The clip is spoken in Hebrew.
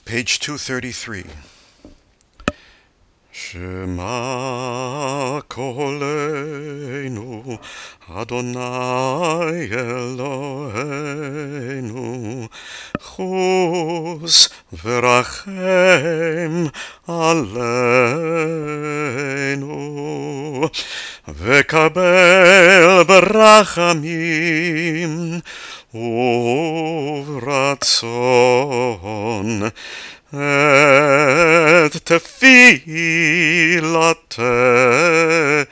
Page 233. Shema kolenu, Adonai Eloheinu, chus v'rachem aleinu, v'kabel ברחמים וברצון את תפילתנו